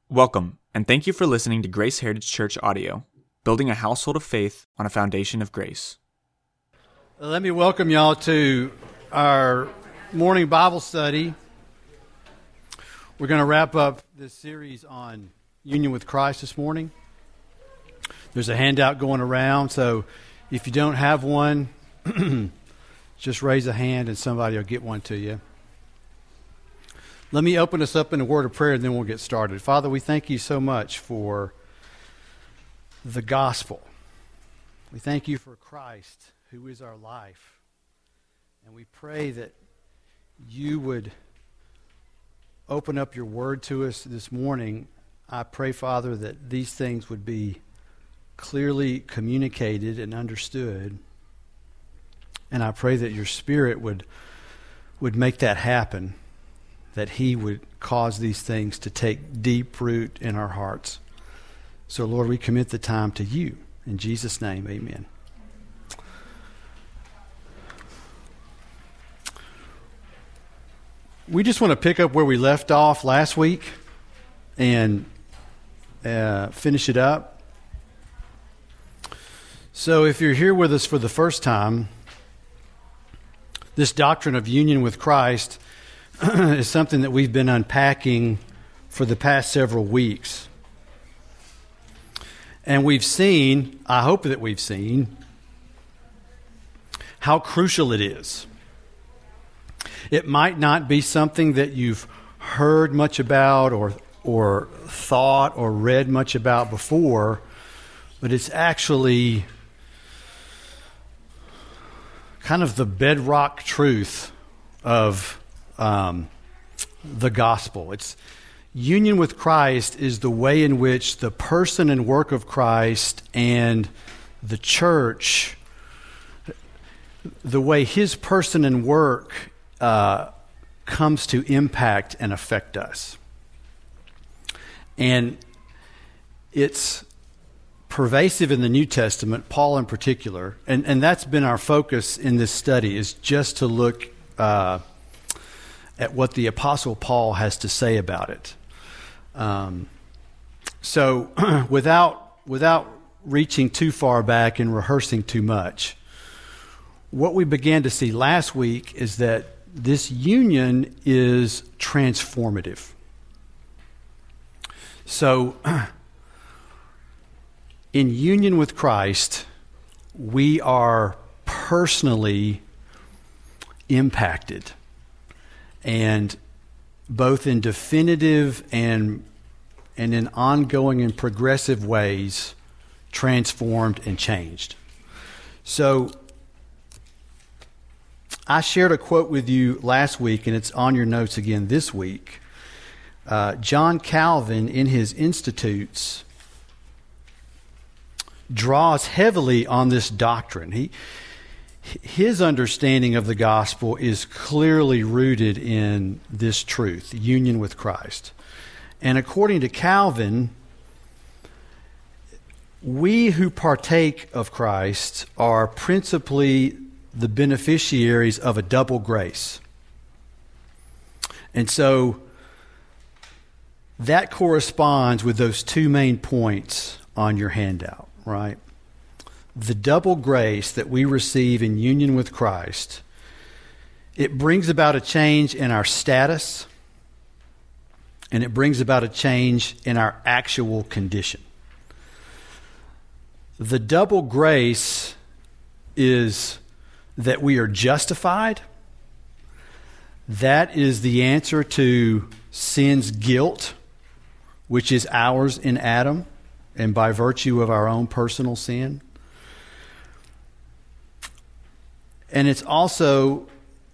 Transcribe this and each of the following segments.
Welcome, and thank you for listening to Grace Heritage Church Audio, building a household of faith on a foundation of grace. Let me welcome y'all to our morning Bible study. We're going to wrap up this series on union with Christ this morning. There's a handout going around, so if you don't have one, just raise a hand and somebody will get one to you. Let me open us up in a word of prayer and then we'll get started. Father, we thank you so much for the gospel. We thank you for Christ, who is our life. And we pray that you would open up your word to us this morning. I pray, Father, that these things would be clearly communicated and understood. And I pray that your Spirit would make that happen, that he would cause these things to take deep root in our hearts. So, Lord, we commit the time to you. In Jesus' name, amen. We just want to pick up where we left off last week and finish it up. So if you're here with us for the first time, this doctrine of union with Christ is something that we've been unpacking for the past several weeks. And we've seen, I hope that we've seen, how crucial it is. It might not be something that you've heard much about or thought or read much about before, but it's actually kind of the bedrock truth of the gospel. It's union with Christ is the way in which the person and work of Christ and the church, the way his person and work comes to impact and affect us. And it's pervasive in the New Testament, Paul in particular, and that's been our focus in this study, is just to look at what the Apostle Paul has to say about it. So without reaching too far back and rehearsing too much, what we began to see last week is that this union is transformative. So in union with Christ, we are personally impacted, and both in definitive and in ongoing and progressive ways, transformed and changed. So I shared a quote with you last week, and it's on your notes again this week. John Calvin, in his Institutes, draws heavily on this doctrine. His understanding of the gospel is clearly rooted in this truth, union with Christ. And according to Calvin, we who partake of Christ are principally the beneficiaries of a double grace. And so that corresponds with those two main points on your handout, right? The double grace that we receive in union with Christ, it brings about a change in our status, and it brings about a change in our actual condition. The double grace is that we are justified. That is the answer to sin's guilt, which is ours in Adam, and by virtue of our own personal sin. And it's also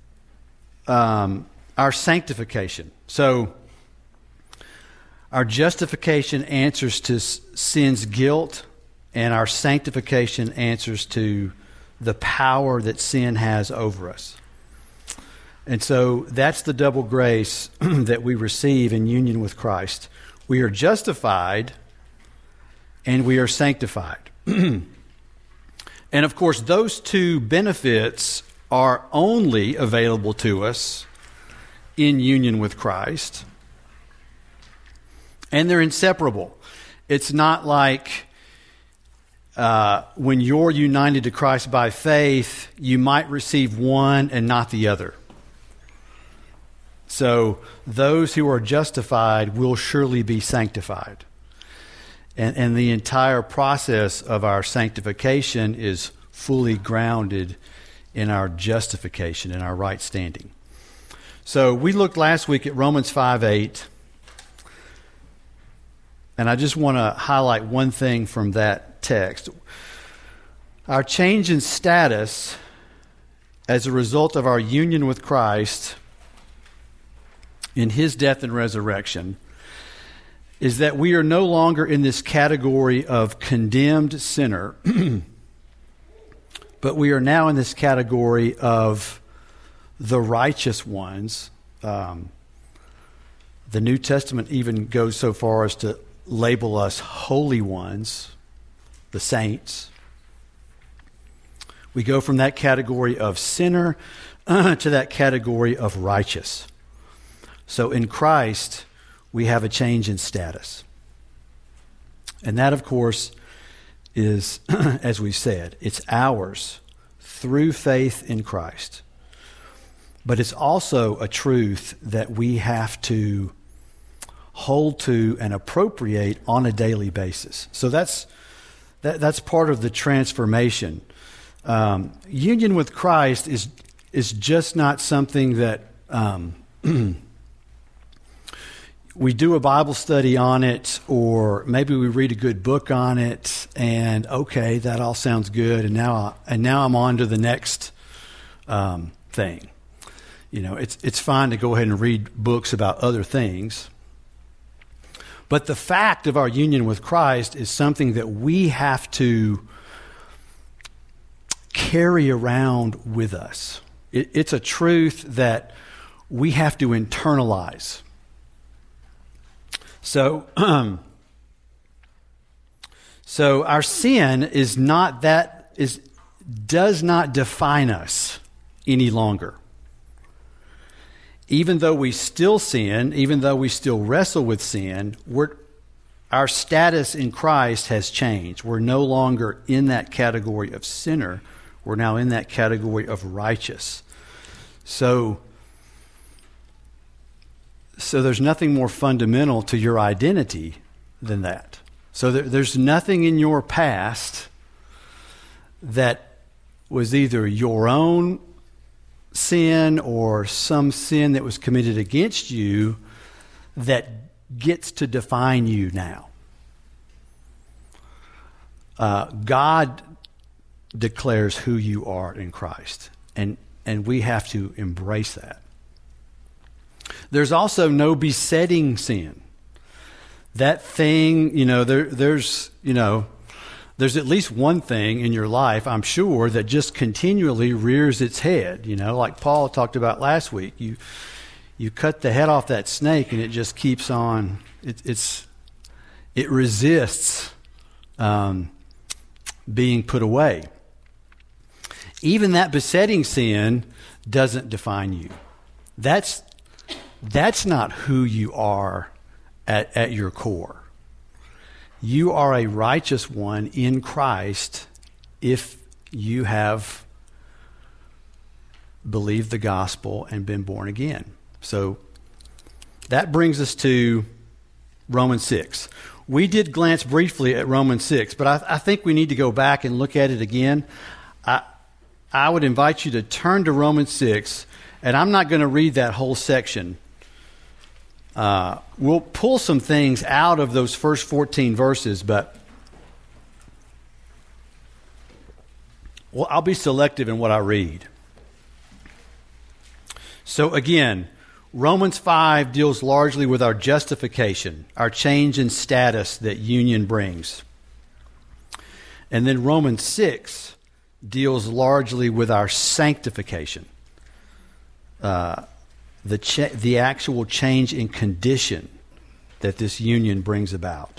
our sanctification. So our justification answers to sin's guilt, and our sanctification answers to the power that sin has over us. And so that's the double grace that we receive in union with Christ. We are justified and we are sanctified. And of course, those two benefits are only available to us in union with Christ. And they're inseparable. It's not like when you're united to Christ by faith, you might receive one and not the other. So those who are justified will surely be sanctified. And the entire process of our sanctification is fully grounded in our justification, in our right standing. So we looked last week at Romans 5:8, and I just want to highlight one thing from that text. Our change in status as a result of our union with Christ in his death and resurrection is that we are no longer in this category of condemned sinner, but we are now in this category of the righteous ones. The New Testament even goes so far as to label us holy ones, the saints. We go from that category of sinner to that category of righteous. So in Christ, we have a change in status. And that, of course, is, as we've said, it's ours through faith in Christ. But it's also a truth that we have to hold to and appropriate on a daily basis. So that's part of the transformation. Union with Christ is just not something that we do a Bible study on it, or maybe we read a good book on it, and okay, that all sounds good, and now I'm on to the next thing. You know, it's fine to go ahead and read books about other things, but the fact of our union with Christ is something that we have to carry around with us. It's a truth that we have to internalize. So our sin does not define us any longer. Even though we still sin, even though we still wrestle with sin, our status in Christ has changed. We're no longer in that category of sinner. We're now in that category of righteous. So there's nothing more fundamental to your identity than that. So there's nothing in your past that was either your own sin or some sin that was committed against you that gets to define you now. God declares who you are in Christ, and we have to embrace that. There's also no besetting sin. That thing, there's at least one thing in your life, I'm sure, that just continually rears its head. Like Paul talked about last week. You cut the head off that snake, and it just keeps on. It resists being put away. Even that besetting sin doesn't define you. That's not who you are at your core. You are a righteous one in Christ if you have believed the gospel and been born again. So that brings us to Romans 6. We did glance briefly at Romans 6, but I think we need to go back and look at it again. I would invite you to turn to Romans 6, and I'm not going to read that whole section. We'll pull some things out of those first 14 verses, but I'll be selective in what I read. So again, Romans 5 deals largely with our justification, our change in status that union brings. And then Romans 6 deals largely with our sanctification, the actual change in condition that this union brings about.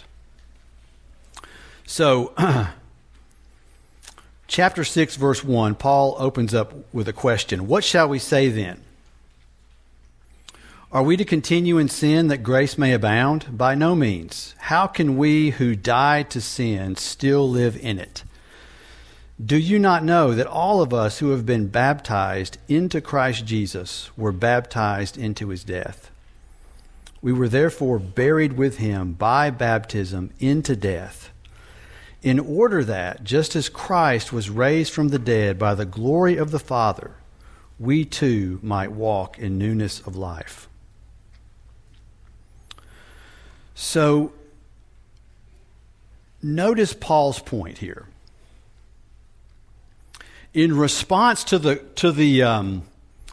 So, chapter 6, verse 1, Paul opens up with a question. What shall we say then? Are we to continue in sin that grace may abound? By no means. How can we who died to sin still live in it? Do you not know that all of us who have been baptized into Christ Jesus were baptized into his death? We were therefore buried with him by baptism into death, in order that, just as Christ was raised from the dead by the glory of the Father, we too might walk in newness of life. So, notice Paul's point here. In response I'm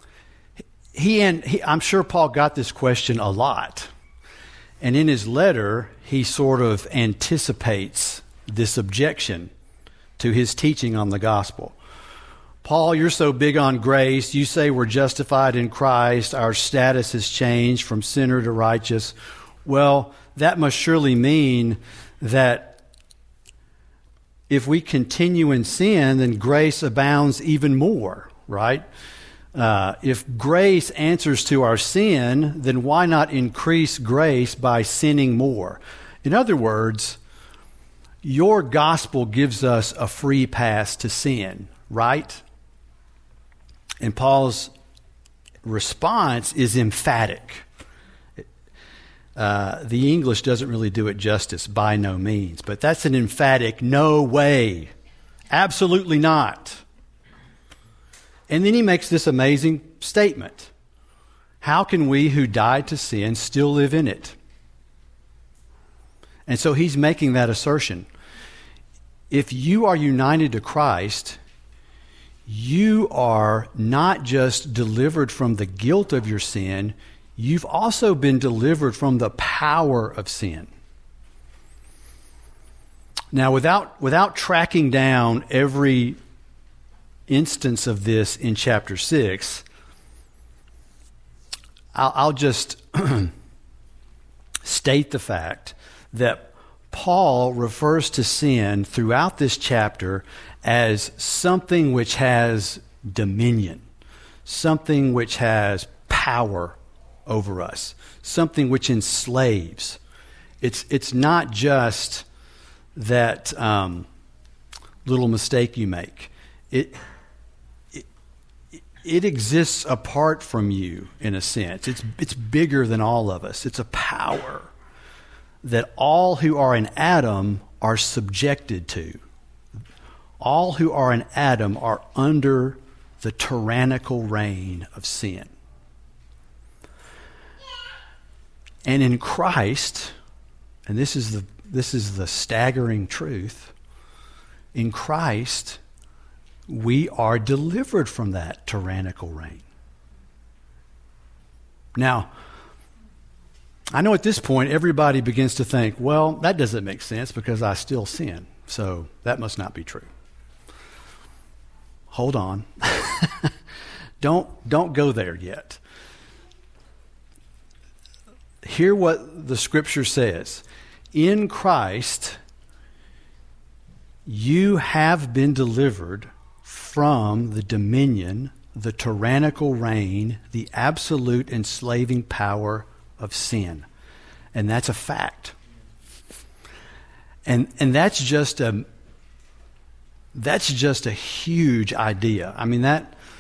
sure Paul got this question a lot. And in his letter, he sort of anticipates this objection to his teaching on the gospel. Paul, you're so big on grace. You say we're justified in Christ. Our status has changed from sinner to righteous. Well, that must surely mean that if we continue in sin, then grace abounds even more, right? If grace answers to our sin, then why not increase grace by sinning more? In other words, your gospel gives us a free pass to sin, right? And Paul's response is emphatic. The English doesn't really do it justice, by no means. But that's an emphatic no way. Absolutely not. And then he makes this amazing statement. How can we who died to sin still live in it? And so he's making that assertion. If you are united to Christ, you are not just delivered from the guilt of your sin, you've also been delivered from the power of sin. Now, without tracking down every instance of this in chapter 6, I'll just state the fact that Paul refers to sin throughout this chapter as something which has dominion, something which has power over us, something which enslaves. It's not just that little mistake you make. It exists apart from you in a sense. It's bigger than all of us. It's a power that all who are in Adam are subjected to. All who are in Adam are under the tyrannical reign of sin. And in Christ, and this is the staggering truth, in Christ, we are delivered from that tyrannical reign. Now, I know at this point everybody begins to think, well, that doesn't make sense because I still sin, so that must not be true. Hold on. Don't go there yet. Hear what the Scripture says. In Christ, you have been delivered from the dominion, the tyrannical reign, the absolute enslaving power of sin. And that's a fact. And that's just a huge idea. I mean,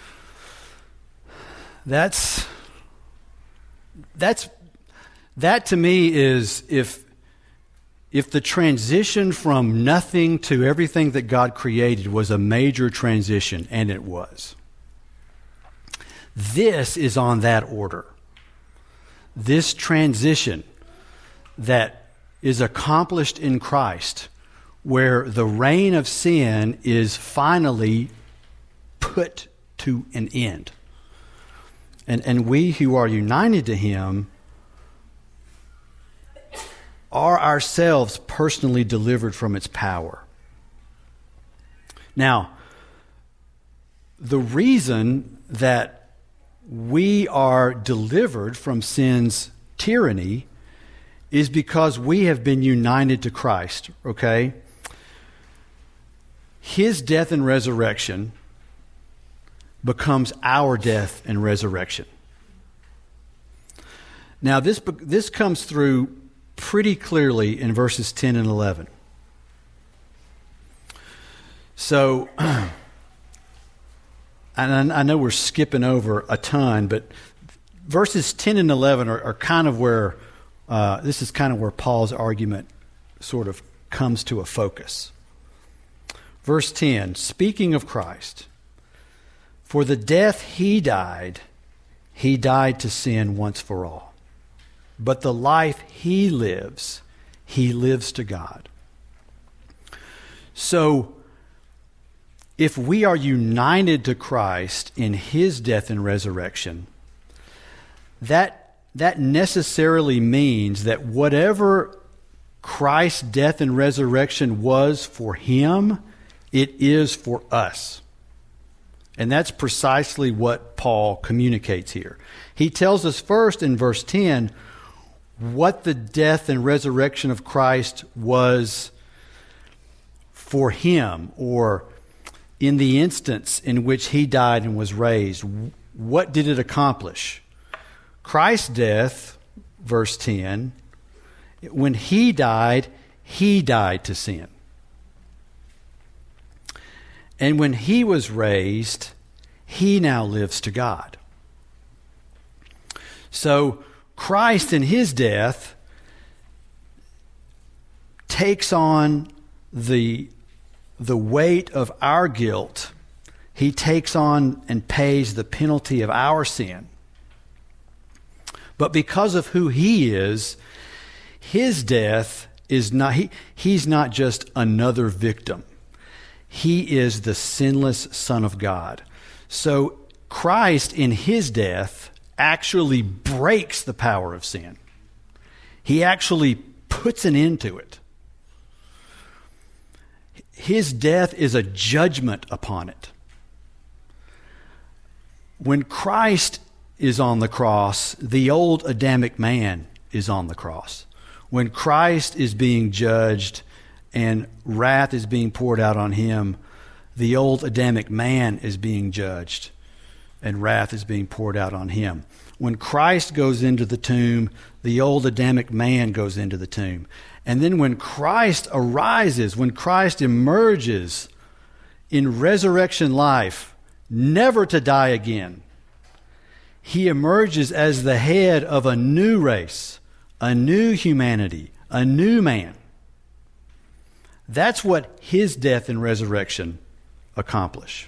that to me is if the transition from nothing to everything that God created was a major transition, and it was. This is on that order. This transition that is accomplished in Christ, where the reign of sin is finally put to an end. And we who are united to Him are ourselves personally delivered from its power. Now, the reason that we are delivered from sin's tyranny is because we have been united to Christ, okay? His death and resurrection becomes our death and resurrection. Now, this comes through pretty clearly in verses 10 and 11. So, and I know we're skipping over a ton, but verses 10 and 11 are kind of where, this is kind of where Paul's argument sort of comes to a focus. Verse 10, speaking of Christ, for the death he died to sin once for all. But the life he lives to God. So, if we are united to Christ in his death and resurrection, that necessarily means that whatever Christ's death and resurrection was for him, it is for us. And that's precisely what Paul communicates here. He tells us first in verse 10 what the death and resurrection of Christ was for him, or in the instance in which he died and was raised. What did it accomplish? Christ's death, verse 10, when he died to sin. And when he was raised, he now lives to God. So Christ in his death takes on the weight of our guilt. He takes on and pays the penalty of our sin. But because of who he is, his death is not, he's not just another victim. He is the sinless Son of God. So Christ in his death actually breaks the power of sin. He actually puts an end to it. His death is a judgment upon it. When Christ is on the cross, the old Adamic man is on the cross. When Christ is being judged and wrath is being poured out on him, the old Adamic man is being judged and wrath is being poured out on him. When Christ goes into the tomb, the old Adamic man goes into the tomb. And then when Christ arises, when Christ emerges in resurrection life, never to die again, he emerges as the head of a new race, a new humanity, a new man. That's what his death and resurrection accomplish.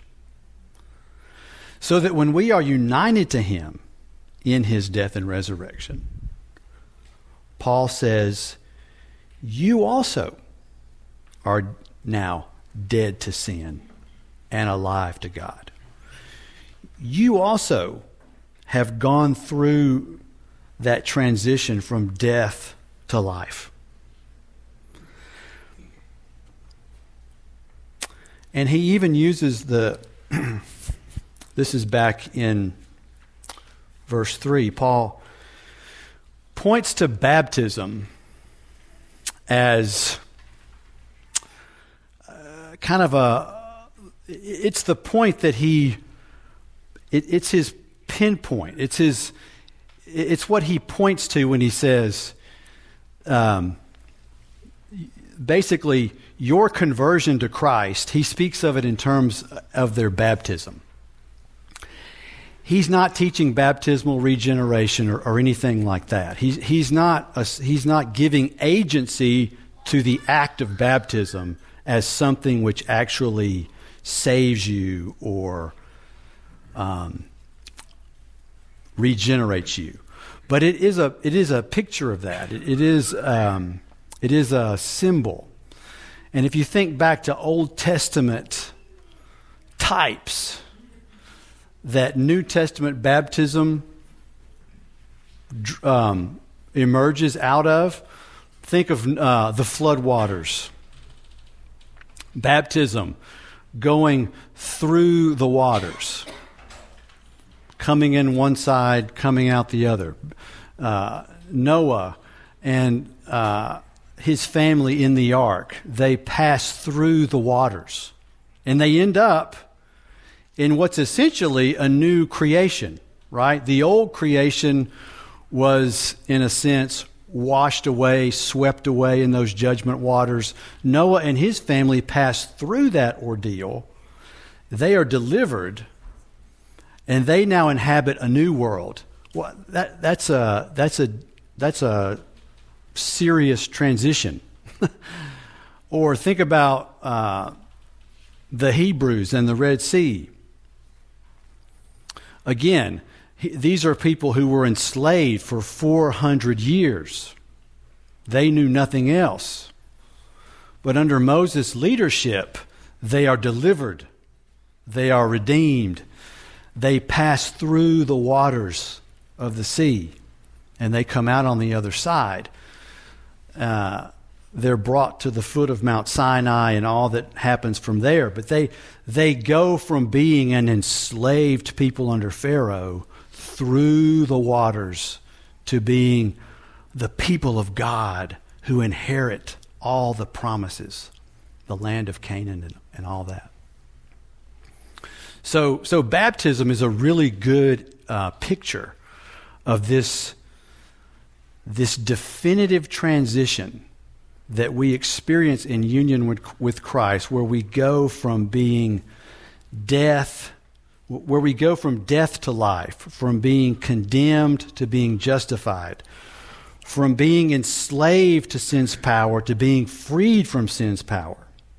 So that when we are united to him in his death and resurrection, Paul says, you also are now dead to sin and alive to God. You also have gone through that transition from death to life. And he even uses this is back in verse 3. Paul points to baptism as kind of it's the point that it's his pinpoint. It's what he points to when he says, basically, your conversion to Christ. He speaks of it in terms of their baptism. He's not teaching baptismal regeneration or anything like that. He's not giving agency to the act of baptism as something which actually saves you or regenerates you. But it is a picture of that. It is a symbol. And if you think back to Old Testament types that New Testament baptism emerges out of, think of the flood waters. Baptism, going through the waters, coming in one side, coming out the other. Noah and his family in the ark, they pass through the waters. And they end up in what's essentially a new creation, right? The old creation was, in a sense, washed away, swept away in those judgment waters. Noah and his family passed through that ordeal. They are delivered, and they now inhabit a new world. Well, that's a serious transition. Or think about the Hebrews and the Red Sea. Again, these are people who were enslaved for 400 years. They knew nothing else. But under Moses' leadership, they are delivered. They are redeemed. They pass through the waters of the sea, and they come out on the other side. They're brought to the foot of Mount Sinai and all that happens from there. But they go from being an enslaved people under Pharaoh through the waters to being the people of God who inherit all the promises, the land of Canaan and all that. So baptism is a really good picture of this definitive transition that we experience in union with Christ, where we go from being death, where we go from death to life, from being condemned to being justified, from being enslaved to sin's power to being freed from sin's power.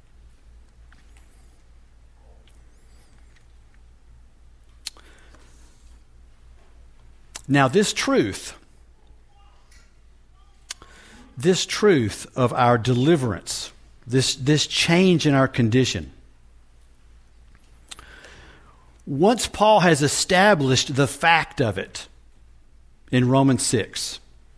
Now, this truth of our deliverance, this change in our condition, once Paul has established the fact of it in Romans 6,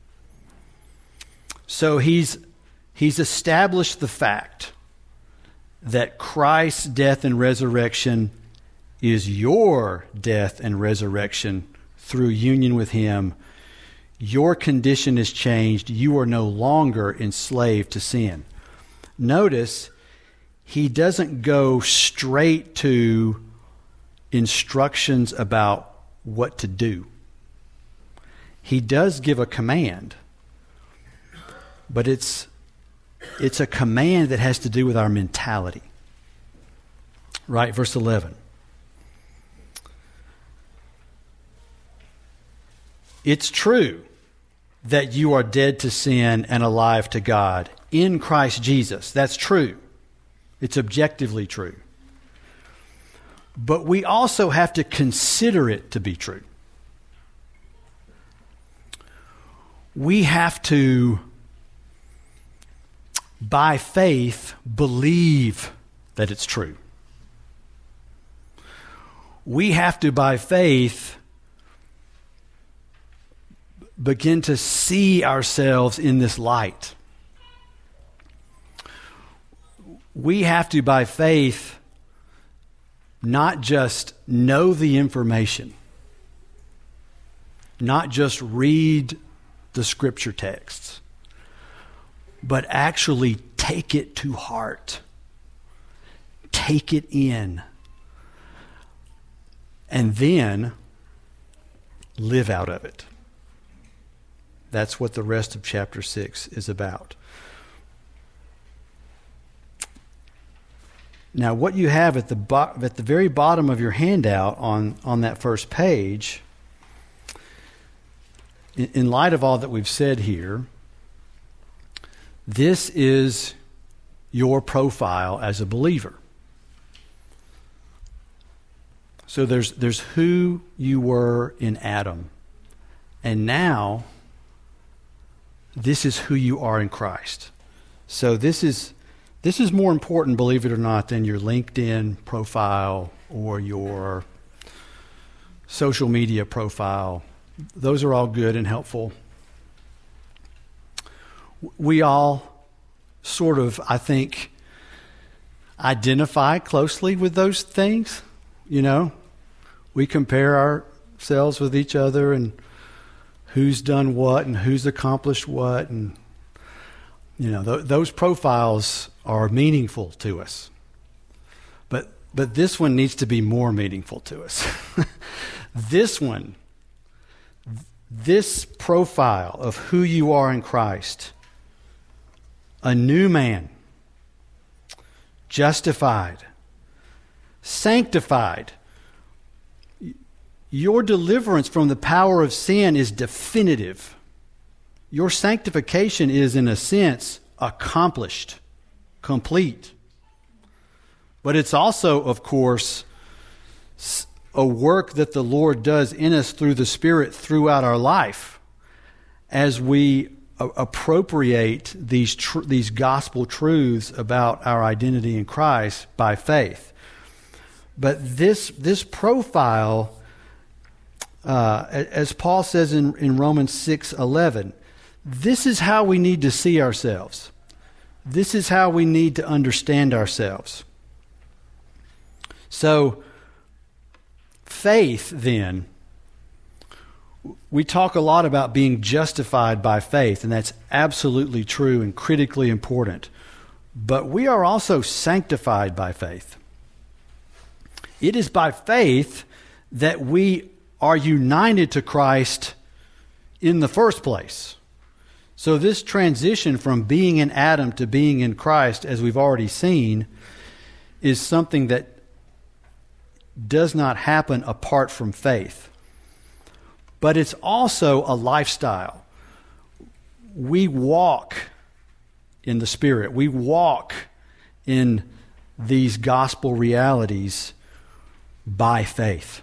so he's established the fact that Christ's death and resurrection is your death and resurrection through union with him. Your condition is changed. You are no longer enslaved to sin. Notice, he doesn't go straight to instructions about what to do. He does give a command, but it's a command that has to do with our mentality. Right, verse 11. It's true that you are dead to sin and alive to God in Christ Jesus. That's true. It's objectively true. But we also have to consider it to be true. We have to, by faith, believe that it's true. We have to, by faith, begin to see ourselves in this light. We have to, by faith, not just know the information, not just read the scripture texts, but actually take it to heart. Take it in. And then live out of it. That's what the rest of chapter 6 is about. Now, what you have at the very bottom of your handout on that first page, in light of all that we've said here, this is your profile as a believer. So there's who you were in Adam, and now this is who you are in Christ. So this is more important, believe it or not, than your LinkedIn profile or your social media profile. Those are all good and helpful. We all sort of, I think, identify closely with those things. You know, we compare ourselves with each other and who's done what and who's accomplished what, and you know, those profiles are meaningful to us. But this one needs to be more meaningful to us. This one, this profile of who you are in Christ, a new man, justified, sanctified. Your deliverance from the power of sin is definitive. Your sanctification is, in a sense, accomplished, complete. But it's also, of course, a work that the Lord does in us through the Spirit throughout our life as we appropriate these gospel truths about our identity in Christ by faith. But this profile, as Paul says in Romans 6:11, this is how we need to see ourselves. This is how we need to understand ourselves. So, faith, then, we talk a lot about being justified by faith, and that's absolutely true and critically important. But we are also sanctified by faith. It is by faith that we are united to Christ in the first place. So this transition from being in Adam to being in Christ, as we've already seen, is something that does not happen apart from faith. But it's also a lifestyle. We walk in the Spirit. We walk in these gospel realities by faith.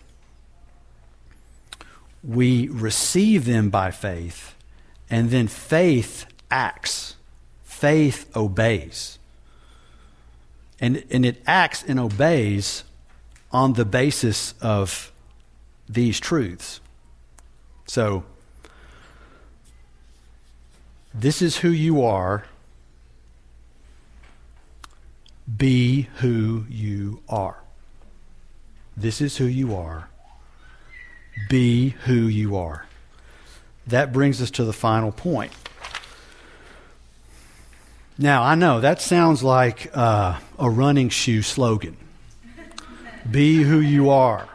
We receive them by faith, and then faith acts. Faith obeys. And it acts and obeys on the basis of these truths. So, this is who you are. Be who you are. This is who you are. Be who you are. That brings us to the final point. Now, I know that sounds like a running shoe slogan. Be who you are.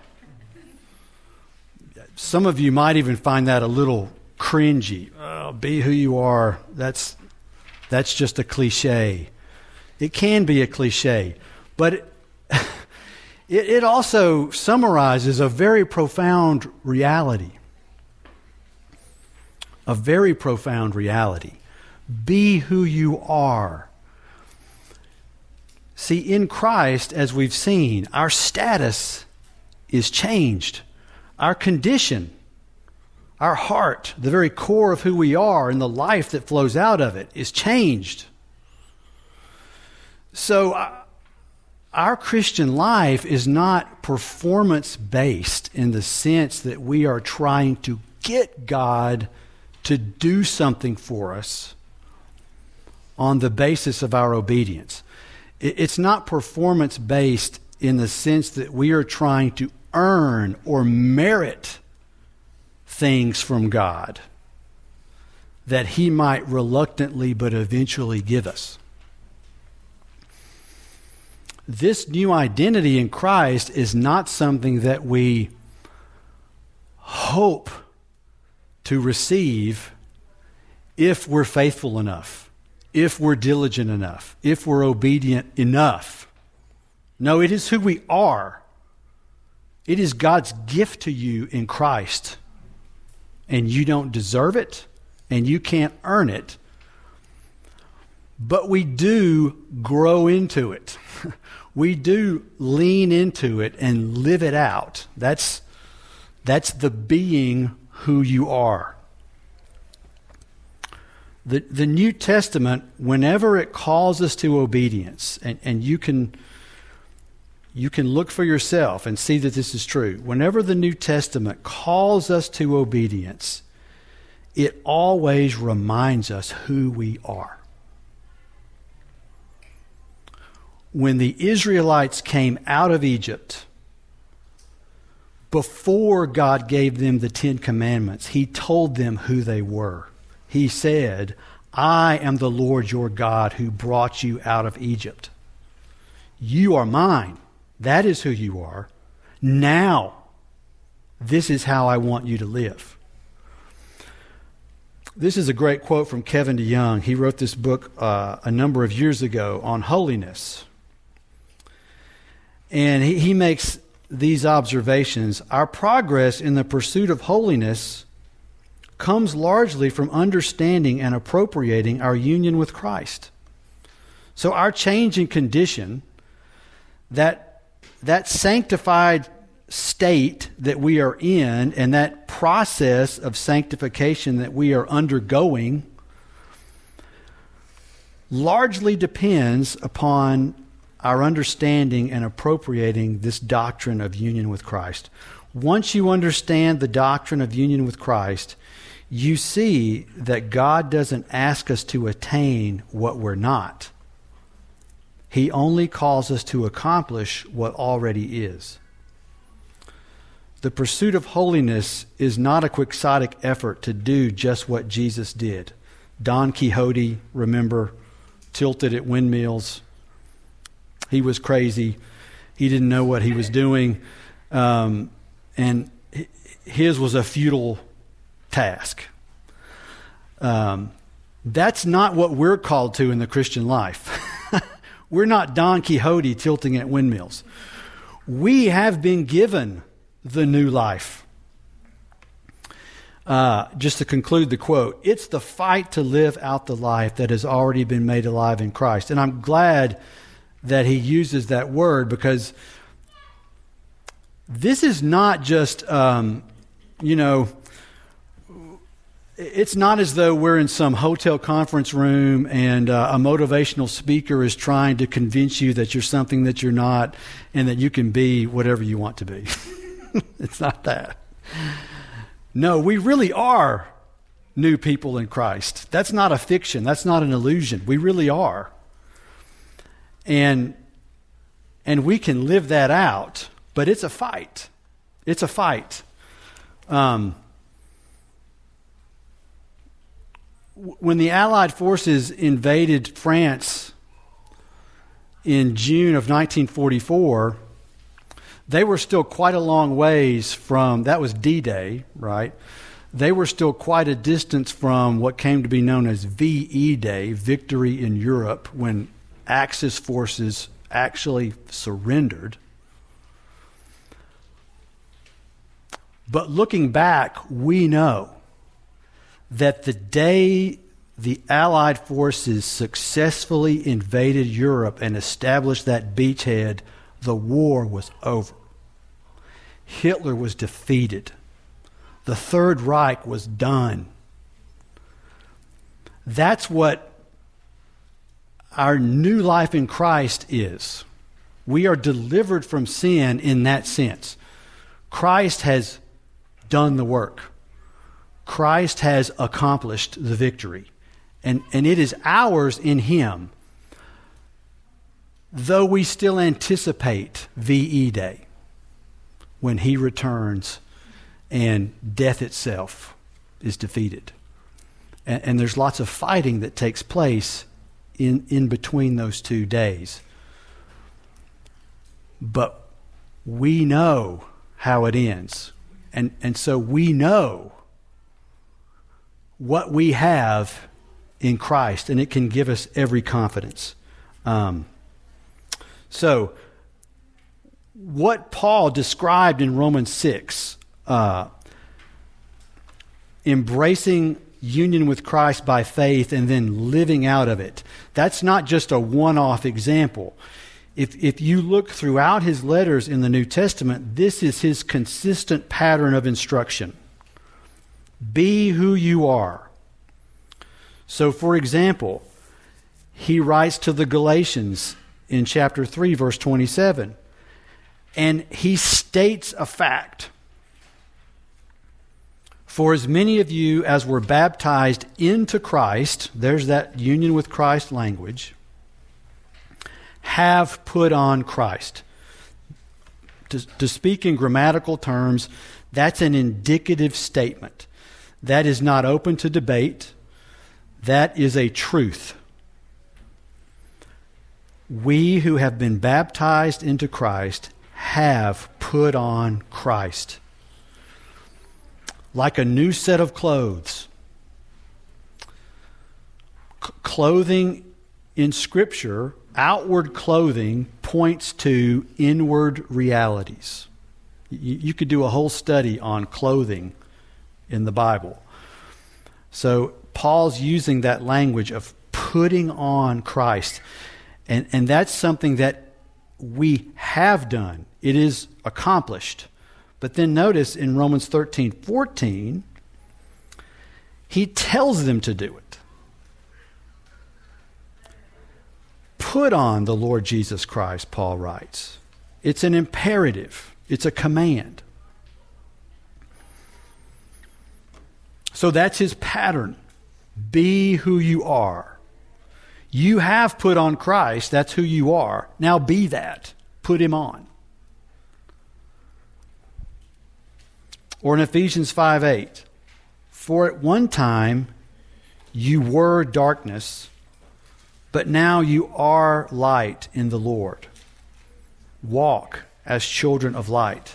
Some of you might even find that a little cringy. Oh, be who you are. That's just a cliche. It can be a cliche, but it also summarizes a very profound reality. A very profound reality. Be who you are. See, in Christ, as we've seen, our status is changed. Our condition, our heart, the very core of who we are and the life that flows out of it is changed. So our Christian life is not performance-based in the sense that we are trying to get God to do something for us on the basis of our obedience. It's not performance-based in the sense that we are trying to earn or merit things from God that He might reluctantly but eventually give us. This new identity in Christ is not something that we hope to receive if we're faithful enough, if we're diligent enough, if we're obedient enough. No, it is who we are. It is God's gift to you in Christ. And you don't deserve it, and you can't earn it. But we do grow into it. We do lean into it and live it out. That's the being who you are. The New Testament, whenever it calls us to obedience, and you can look for yourself and see that this is true. Whenever the New Testament calls us to obedience, it always reminds us who we are. When the Israelites came out of Egypt, before God gave them the 10 Commandments, He told them who they were. He said, I am the Lord your God who brought you out of Egypt. You are mine. That is who you are. Now, this is how I want you to live. This is a great quote from Kevin DeYoung. He wrote this book a number of years ago on holiness. And he makes these observations. Our progress in the pursuit of holiness comes largely from understanding and appropriating our union with Christ. So our change in condition, that sanctified state that we are in and that process of sanctification that we are undergoing largely depends upon our understanding and appropriating this doctrine of union with Christ. Once you understand the doctrine of union with Christ, you see that God doesn't ask us to attain what we're not. He only calls us to accomplish what already is. The pursuit of holiness is not a quixotic effort to do just what Jesus did. Don Quixote, remember, tilted at windmills. He was crazy. He didn't know what he was doing. And his was a futile task. That's not what we're called to in the Christian life. We're not Don Quixote tilting at windmills. We have been given the new life. Just to conclude the quote, it's the fight to live out the life that has already been made alive in Christ. And I'm glad that he uses that word, because this is not just, it's not as though we're in some hotel conference room and a motivational speaker is trying to convince you that you're something that you're not and that you can be whatever you want to be. It's not that. No, we really are new people in Christ. That's not a fiction. That's not an illusion. We really are. And we can live that out, but it's a fight. It's a fight. When the Allied forces invaded France in June of 1944, they were still quite a long ways from, that was D-Day, right? They were still quite a distance from what came to be known as VE Day, Victory in Europe, when Axis forces actually surrendered. But looking back, we know that the day the Allied forces successfully invaded Europe and established that beachhead, the war was over. Hitler was defeated. The Third Reich was done. That's what our new life in Christ is. We are delivered from sin in that sense. Christ has done the work. Christ has accomplished the victory. And it is ours in Him, though we still anticipate VE Day, when He returns and death itself is defeated. And there's lots of fighting that takes place in between those 2 days. But we know how it ends. And so we know what we have in Christ, and it can give us every confidence. So what Paul described in Romans 6, embracing union with Christ by faith and then living out of it, that's not just a one-off example. If you look throughout his letters in the New Testament, this is his consistent pattern of instruction. Be who you are. So, for example, he writes to the Galatians in chapter 3, verse 27, and he states a fact. For as many of you as were baptized into Christ, there's that union with Christ language, have put on Christ. To speak in grammatical terms, that's an indicative statement. That is not open to debate. That is a truth. We who have been baptized into Christ have put on Christ. Like a new set of clothes. clothing in Scripture, outward clothing points to inward realities. You could do a whole study on clothing in the Bible. So Paul's using that language of putting on Christ. And that's something that we have done. It is accomplished. But then notice in Romans 13:14, he tells them to do it. Put on the Lord Jesus Christ, Paul writes. It's an imperative. It's a command. So that's his pattern. Be who you are. You have put on Christ. That's who you are. Now be that. Put him on. Or in Ephesians 5:8, for at one time you were darkness, but now you are light in the Lord. Walk as children of light.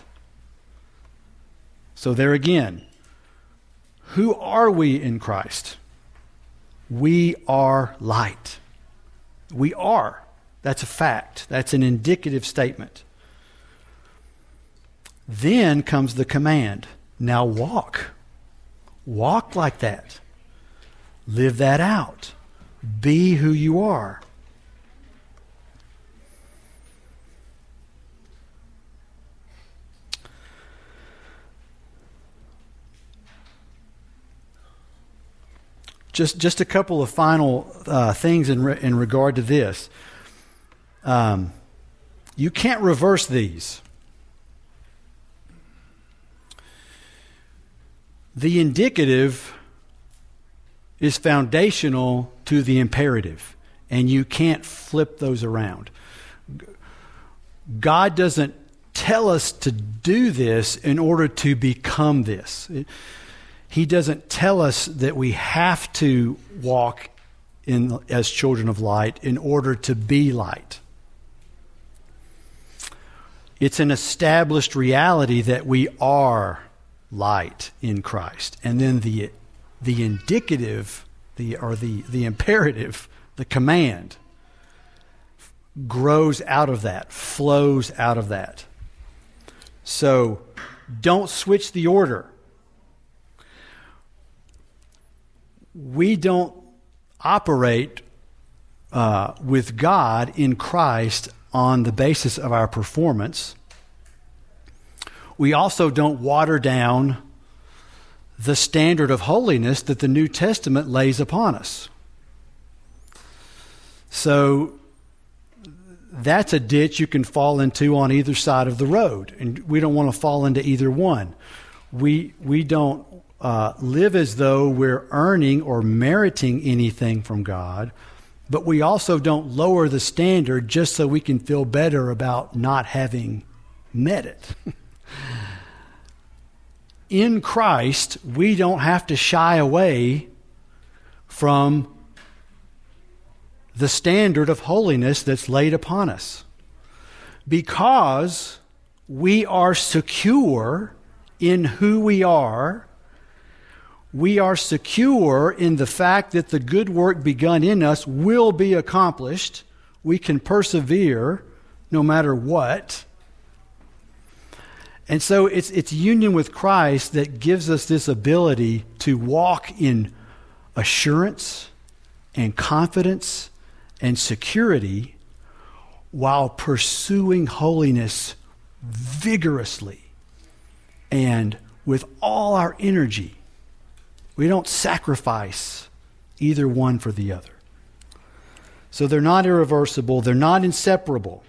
So there again, who are we in Christ? We are light. We are. That's a fact. That's an indicative statement. Then comes the command. Now walk. Walk like that. Live that out. Be who you are. Just a couple of final things in regard to this. You can't reverse these. The indicative is foundational to the imperative, and you can't flip those around. God doesn't tell us to do this in order to become this. He doesn't tell us that we have to walk as children of light in order to be light. It's an established reality that we are light in Christ. And then the indicative, the imperative, the command grows out of that, flows out of that. So don't switch the order. We don't operate with God in Christ on the basis of our performance. We also don't water down the standard of holiness that the New Testament lays upon us. So that's a ditch you can fall into on either side of the road, and we don't want to fall into either one. We don't live as though we're earning or meriting anything from God, but we also don't lower the standard just so we can feel better about not having met it. In Christ, we don't have to shy away from the standard of holiness that's laid upon us, because we are secure in who we are. We are secure in the fact that the good work begun in us will be accomplished. We can persevere no matter what. And so it's union with Christ that gives us this ability to walk in assurance and confidence and security while pursuing holiness vigorously and with all our energy. We don't sacrifice either one for the other. So they're not irreversible. They're not inseparable.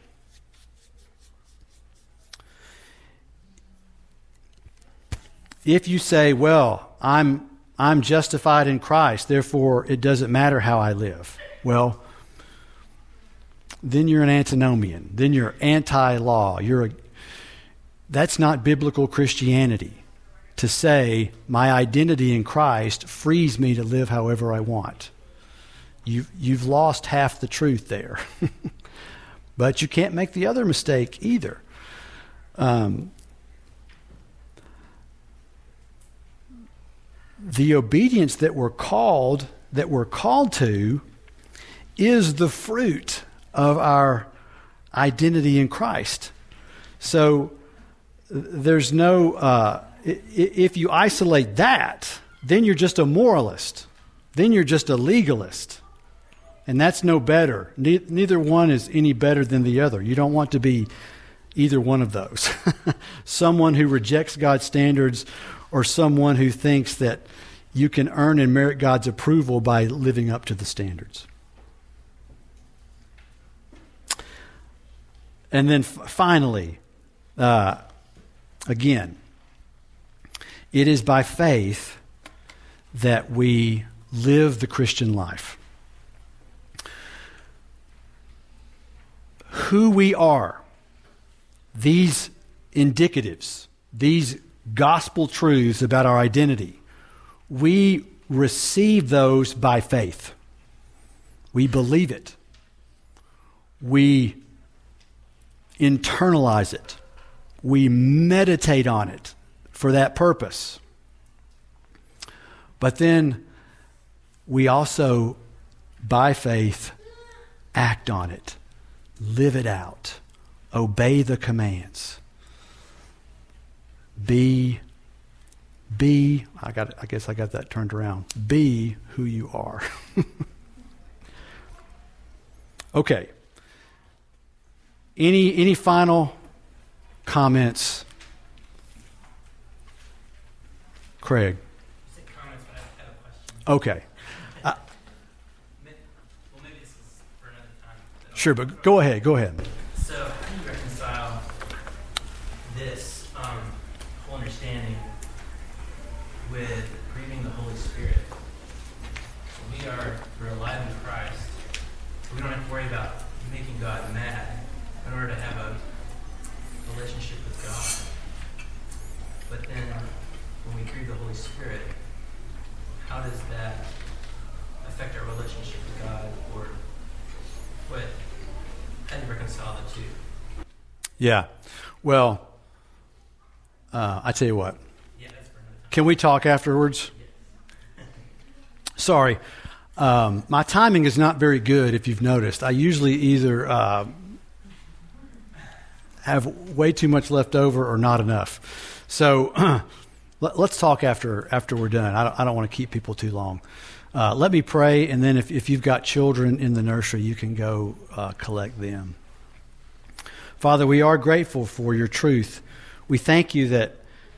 If you say, well, I'm justified in Christ, therefore it doesn't matter how I live. Well, then you're an antinomian. Then you're anti-law. That's not biblical Christianity. To say my identity in Christ frees me to live however I want. You've lost half the truth there. But you can't make the other mistake either. The obedience that we're called to is the fruit of our identity in Christ. So there's no, if you isolate that, then you're just a moralist. Then you're just a legalist. And that's no better. Neither one is any better than the other. You don't want to be either one of those. Someone who rejects God's standards or someone who thinks that you can earn and merit God's approval by living up to the standards. And then finally, again, it is by faith that we live the Christian life. Who we are, these indicatives, these gospel truths about our identity, we receive those by faith. We believe it. We internalize it. We meditate on it for that purpose. But then we also, by faith, act on it. Live it out. Obey the commands. I guess I got that turned around. Be who you are. Okay. Any final comments? Craig. You said comments, but I have a question. Okay. Well, maybe this is for another time. Sure, but go ahead. So, how do you reconcile this whole understanding with grieving the Holy Spirit? We're alive in Christ. We don't have to worry about making God mad in order to have a relationship with God. But then, when we grieve the Holy Spirit, how does that affect our relationship with God, or how do you reconcile the two? Yeah. Well, I tell you what. Yeah, that's for another time. Can we talk afterwards? Sorry. My timing is not very good, if you've noticed. I usually either have way too much left over or not enough. So let's talk after we're done. I don't want to keep people too long. Let me pray, and then if you've got children in the nursery, you can go collect them. Father, we are grateful for your truth. We thank you that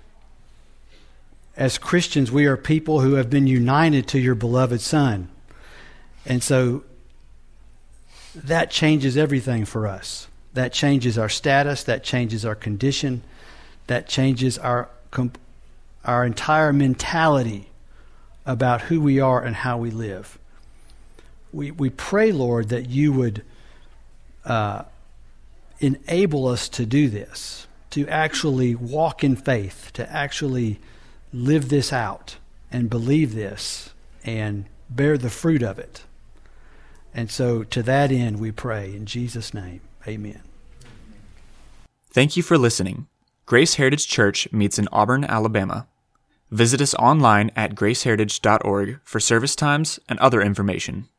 as Christians, we are people who have been united to your beloved Son. And so that changes everything for us. That changes our status. That changes our condition. That changes our entire mentality about who we are and how we live. We pray, Lord, that you would enable us to do this, to actually walk in faith, to actually live this out and believe this and bear the fruit of it. And so to that end we pray in Jesus' name. Amen. Thank you for listening. Grace Heritage Church meets in Auburn, Alabama. Visit us online at graceheritage.org for service times and other information.